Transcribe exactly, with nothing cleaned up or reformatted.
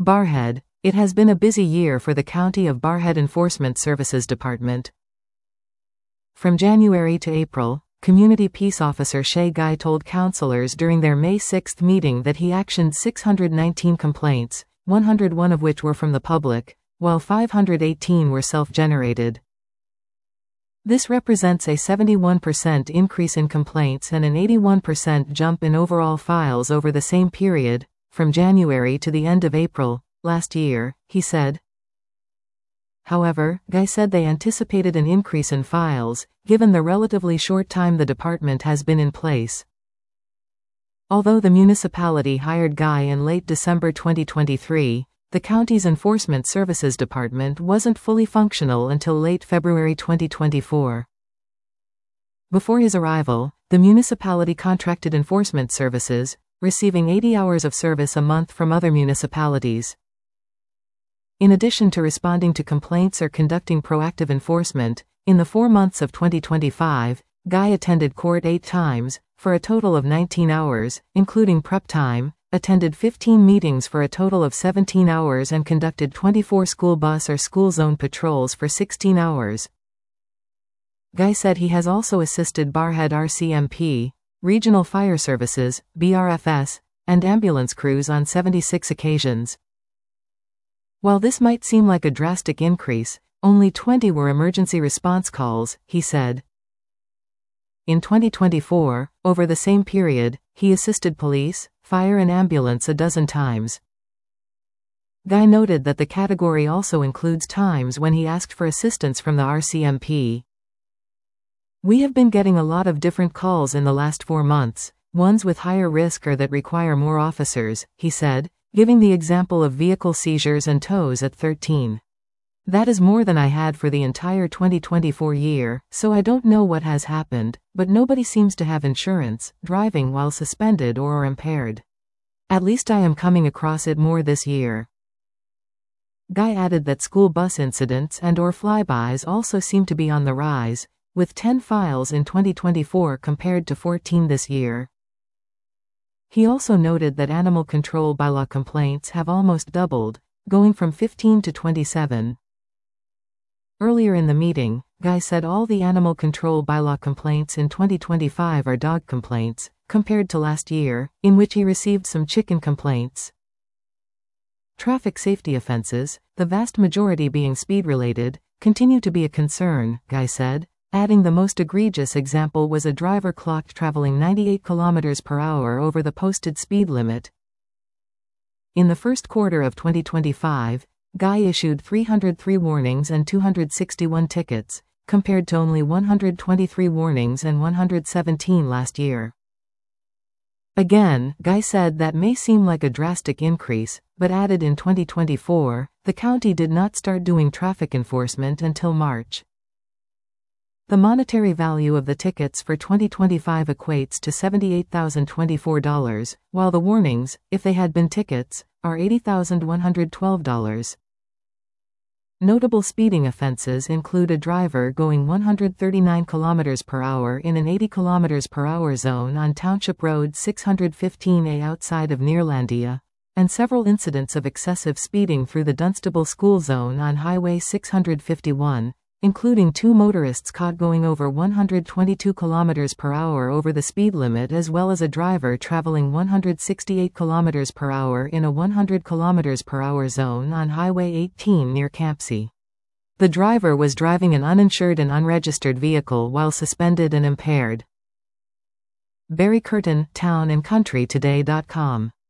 Barrhead. It has been a busy year for the County of Barrhead Enforcement Services Department. From January to April, Community Peace Officer Shay Guy told councillors during their May sixth meeting that he actioned six hundred nineteen complaints, one hundred one of which were from the public, while five hundred eighteen were self-generated. This represents a seventy-one percent increase in complaints and an eighty-one percent jump in overall files over the same period, from January to the end of April, last year, he said. However, Guy said they anticipated an increase in files, given the relatively short time the department has been in place. Although the municipality hired Guy in late December twenty twenty-three, the county's Enforcement Services Department wasn't fully functional until late February twenty twenty-four. Before his arrival, the municipality contracted enforcement services, receiving eighty hours of service a month from other municipalities. In addition to responding to complaints or conducting proactive enforcement, in the four months of twenty twenty-five, Guy attended court eight times, for a total of nineteen hours, including prep time, attended fifteen meetings for a total of seventeen hours and conducted twenty-four school bus or school zone patrols for sixteen hours. Guy said he has also assisted Barrhead R C M P, Regional Fire Services, B R F S, and ambulance crews on seventy-six occasions. While this might seem like a drastic increase, only twenty were emergency response calls, he said. In twenty twenty-four, over the same period, he assisted police, fire and ambulance a dozen times. Guy noted that the category also includes times when he asked for assistance from the R C M P. We have been getting a lot of different calls in the last four months, ones with higher risk or that require more officers, he said, giving the example of vehicle seizures and tows at thirteen. That is more than I had for the entire twenty twenty-four year, so I don't know what has happened, but nobody seems to have insurance, driving while suspended or are impaired. At least I am coming across it more this year. Guy added that school bus incidents and or flybys also seem to be on the rise, with ten files in twenty twenty-four compared to fourteen this year. He also noted that animal control bylaw complaints have almost doubled, going from fifteen to twenty-seven. Earlier in the meeting, Guy said all the animal control bylaw complaints in twenty twenty-five are dog complaints, compared to last year, in which he received some chicken complaints. Traffic safety offenses, the vast majority being speed-related, continue to be a concern, Guy said, adding the most egregious example was a driver clocked traveling ninety-eight kilometers per hour over the posted speed limit. In the first quarter of twenty twenty-five, Guy issued three hundred three warnings and two hundred sixty-one tickets, compared to only one hundred twenty-three warnings and one hundred seventeen last year. Again, Guy said that may seem like a drastic increase, but added in twenty twenty-four, the county did not start doing traffic enforcement until March. The monetary value of the tickets for twenty twenty-five equates to seventy-eight thousand twenty-four dollars, while the warnings, if they had been tickets, are eighty thousand one hundred twelve dollars. Notable speeding offenses include a driver going one hundred thirty-nine kilometers per hour in an eighty kilometers per hour zone on Township Road six hundred fifteen A outside of Nearlandia, and several incidents of excessive speeding through the Dunstable School Zone on Highway six hundred fifty-one, including two motorists caught going over one hundred twenty-two kilometers per hour over the speed limit, as well as a driver traveling one hundred sixty-eight kilometers per hour in a one hundred kilometers per hour zone on Highway eighteen near Campsie. The driver was driving an uninsured and unregistered vehicle while suspended and impaired. Barry Curtin, Town and Country Today dot com